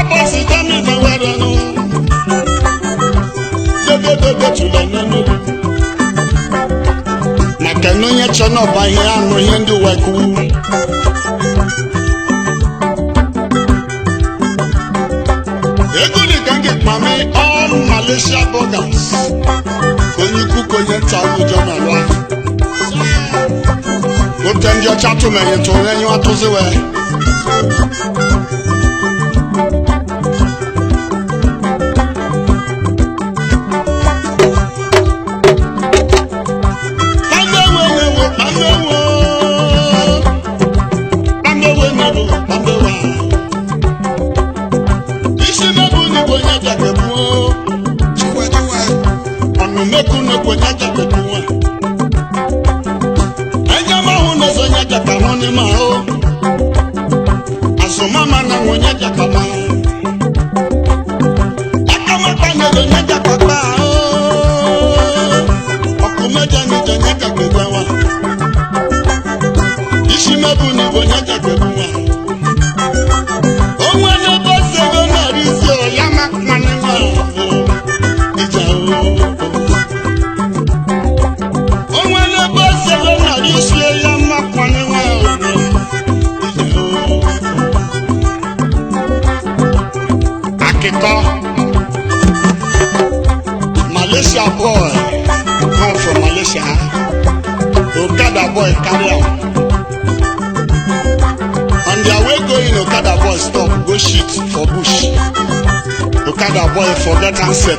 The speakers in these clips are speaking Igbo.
boss jami na werenu dodo chula nanu na kanu nya chono ba ihe anu ihe ndi weku ego ni gange mame all Malaysia burgers koni ku konye tawo jona lo o tenjo chatu me to enyu atoziwe Malaysia boy come from Malaysia. Okada boy carry out. On their way going, Okada boy stop, go shit for bush. Okada boy forget handset.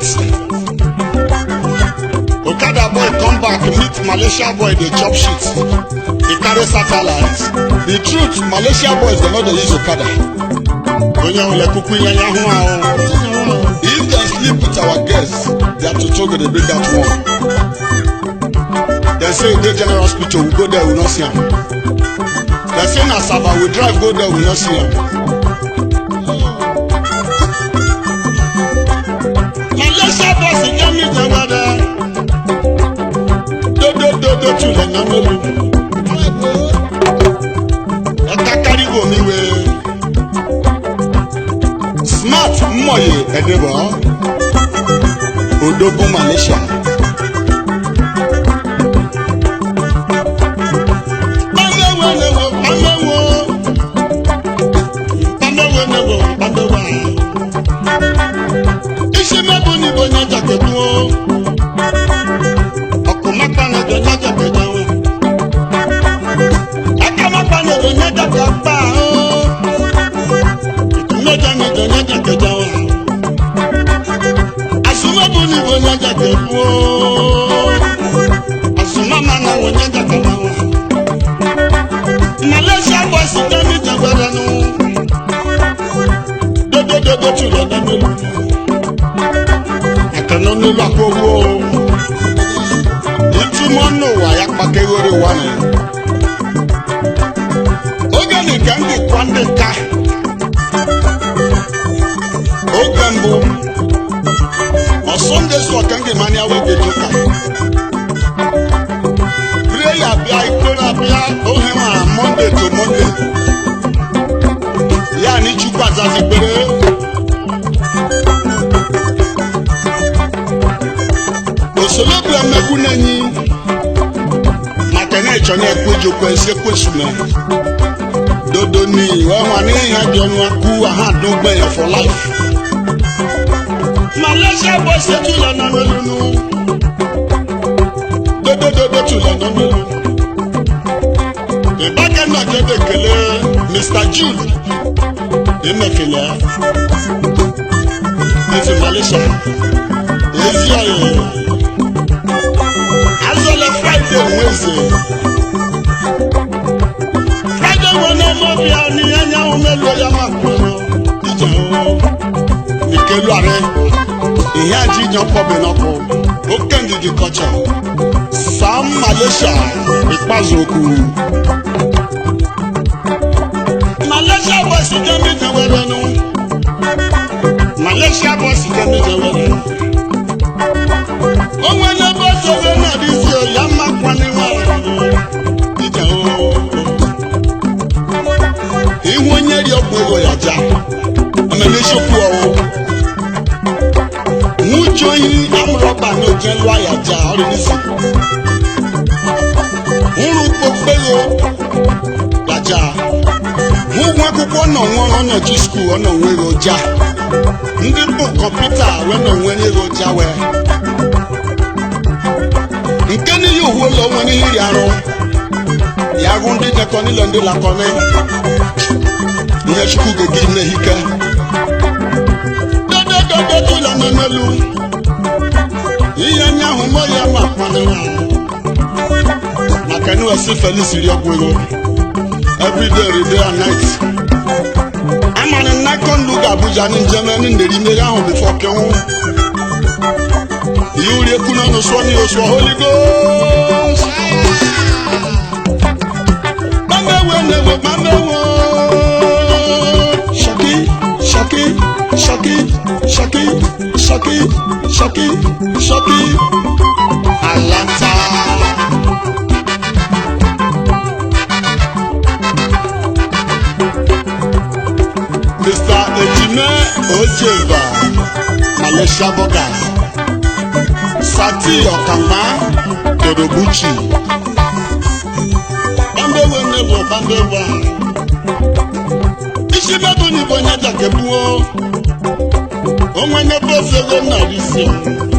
Okada boy come back, meet Malaysia boy, they chop shit. He carry satellite. The truth, Malaysia boys they know they use Okada. If they sleep with our guests, they have to talk and they bring that one. They say in the general hospital, we go there, we not see him. They say in Asaba, we drive, go there, we not see him. Malaysia boss, you get me over there. Do to the number. Otakari go me way. Smart moye edebo. Odogu Malaysia. Monday to Monday. Yeah, ni chukwa zazi bere. Osolobu ameku nenyi. Matene chone kwejo kwense kwesume. Dodo ni wa ni hadi onu aku aha dogbe for life. Malaysia boy settle on melunu. Dodo to London melunu. The back end of the kele, Mr. Jude, in the kele, it's in Malaysia. Yes, as well as Friday and Wednesday. Friday when I'm up here, ni anya umelo ya makono. Ni kelu are, iya jijo pobe noko. Okendi di culture. Sam Malaysia, ikpazoku. Malaysia boys get me the way no. Malaysia boys get me the way. Oh when the boss over na this year, yama kwani wa. Ija o. Iwonye ri ogbo ya ja. Bishop Mujoyi amroba no jelu ayaja orinisi Uru popelo yaja Mu nwa akwụkwọ nọ nwa no ji school ono nwe oja Ndị bụ kọmputa we no nwe ni oja we Nke ni yo wo lo woni iri arụ Ya gu ndị dekọ ni lo ndị lakone Ihe chukwu gegi mehike Tula nanelu Iya nyahu moya makwana Makanu asi Felice Riogwego Every day and night Amana nakon luga Abuja ni Germany nderi mega hon before kewu Yuri kuna no swani oswa Holy Ghost Mamewe Shaki Alanta Mr. Ejime Ojeva Malaysia Bogas Sati Okama Todobuchi Bambewa Ishimebu ni bonyata kebuo Omwene bosego na risio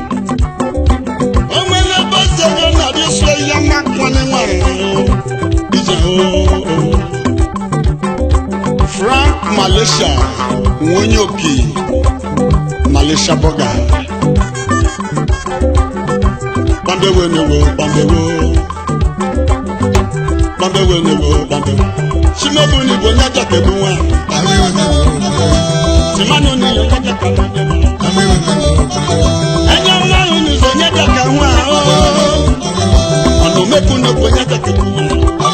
Omwene bosego na risio ya makwane mwaro Frank Malaysia Nwonyoki Malaysia Boga Bambewe Shimebu ni bonyata kebuwa Simano ni yonyata kebuwa Enya mwaru ni zonyata kebuwa Ano meku no bonyata kebuwa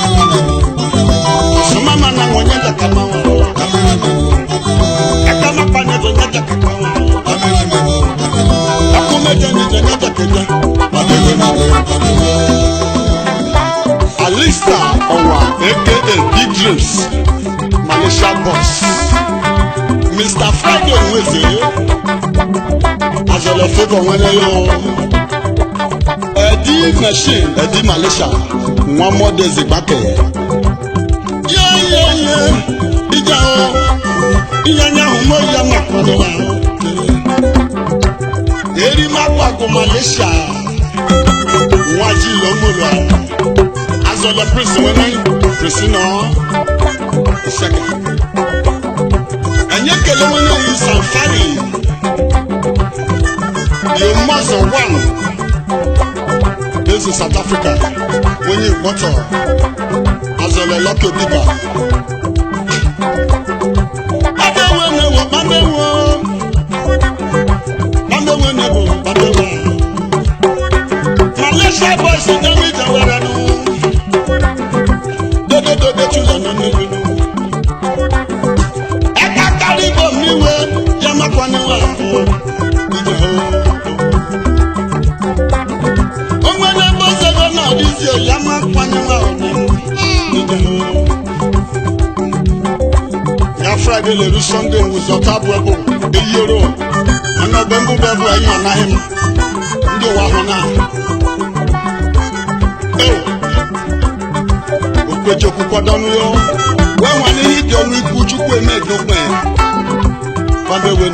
Sumama na mwonyata kebuwa Ekama pane zonyata kebuwa Akumeja ni zonyata kebuwa Alista Owa aka Big Dreams Malaysia Boss Mr. Friday Weze Azole favor wene yo Eddie Machine Eddie Malaysia One more days back Yeah Ija o Iyanya humo ya makwadowa Eri makwa Malaysia Waji lomulwa Azole Prince wene Priscilla Second Anyekele wene yi Sanfari You must one This is South Africa When you water Azole Lucky Diga Babewo Malaysia boys in the middle where I know Dodo chula no Eka karibo miwe Yama kwane wa Omwene bose gona dizio Yama kwane wa Ya Friday le Sunday Wuzota bwebo Eyoro Ano bembu bebu ayi anahim Ndi wa hona Okwechoku kwadonu yo Wewa ni hidi onu iku chukwe medokwe Babewe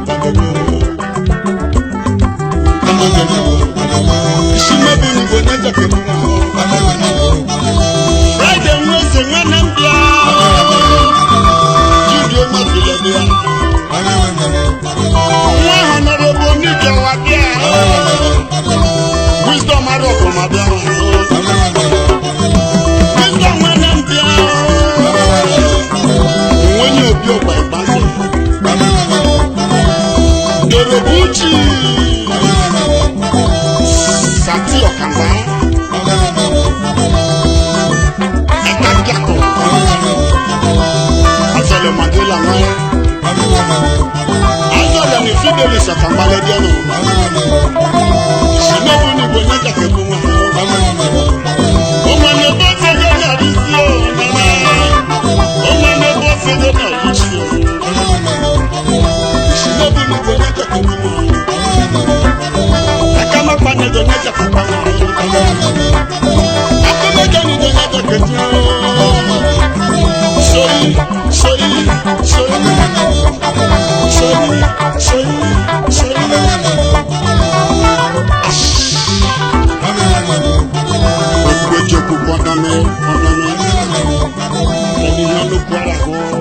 Ishimebu ni gweneta kemuna Friday mwese mwene mbia Judio mafile bia Mwa honorable nija wabia Wisdom aroko mabia Wisdom mwene mbia Mwenye obio kwa ibase Dorobuchi Sati Okamba Ekakiako Azole Mandela Maya Azole ni Fidelis Okamba Lediano Shimebu ni Bonyaka Kebunga Omane Bose Gena Rizio Omane Bose Gena Rizio kwara go